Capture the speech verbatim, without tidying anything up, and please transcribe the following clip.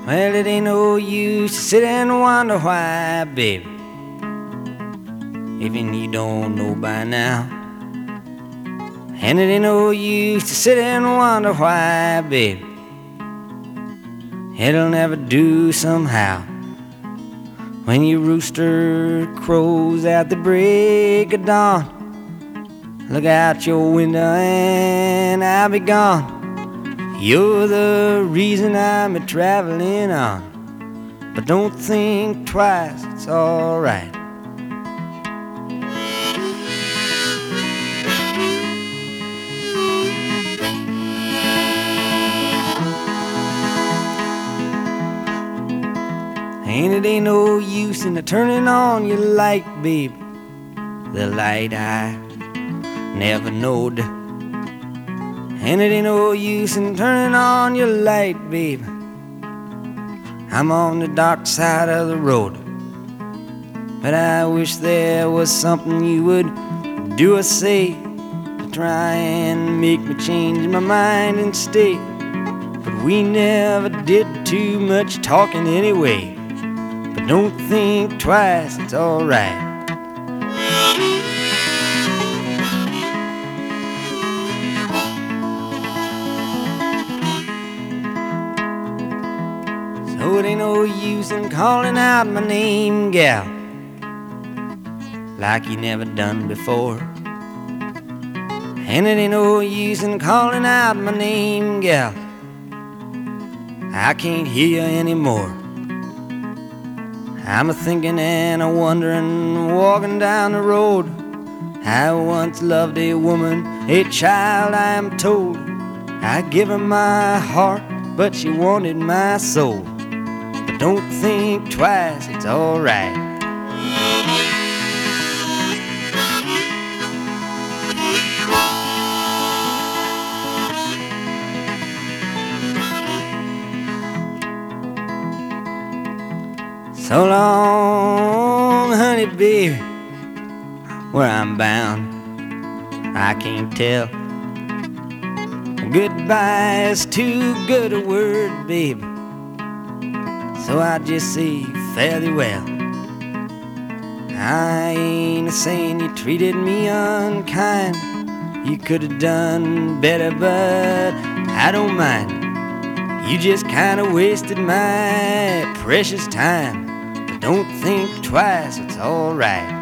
Well, it ain't no use to sit and wonder why, baby, even you don't know by now. And it ain't no use to sit and wonder why, baby, it'll never do somehow. When your rooster crows at the break of dawn, look out your window and I'll be gone. You're the reason I'm a traveling on, but don't think twice, it's alright. And it ain't no use in turning on your light, baby, the light I never knowed. And it ain't no use in turning on your light, baby, I'm on the dark side of the road. But I wish there was something you would do or say to try and make me change my mind and stay. But we never did too much talking anyway. But don't think twice, it's alright. So it ain't no use in calling out my name, gal, like you never done before. And it ain't no use in calling out my name, gal, I can't hear you anymore. I'm a-thinking and a-wondering, walking down the road. I once loved a woman, a child I am told. I give her my heart, but she wanted my soul. But don't think twice, it's alright. So long, honey, baby, where I'm bound, I can't tell. Goodbye is too good a word, baby, so I just say fare thee well. I ain't a-saying you treated me unkind, you could have done better, but I don't mind. You just kind of wasted my precious time. Don't think twice, it's alright.